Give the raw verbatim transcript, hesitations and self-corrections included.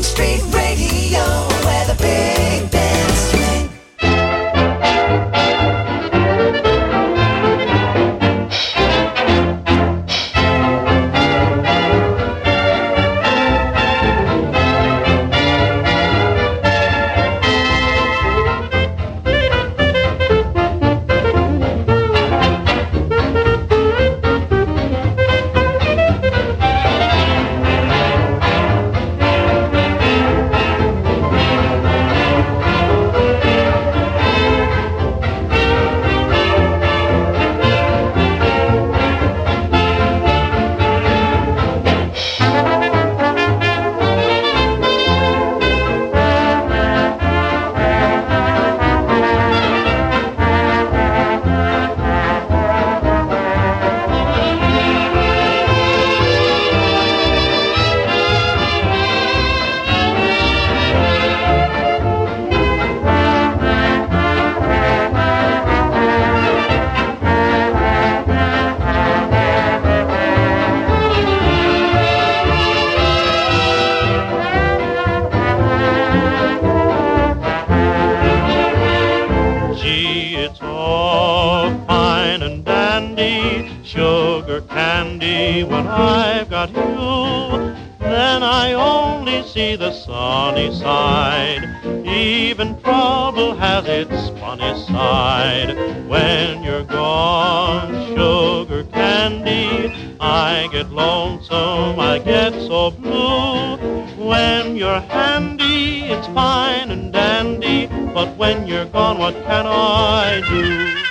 Main Street Radio, where the big bands swing. Sugar candy, when I've got you, then I only see the sunny side. Even trouble has its funny side. When you're gone, sugar candy, I get lonesome, I get so blue. When you're handy, it's fine and dandy, but when you're gone, what can I do?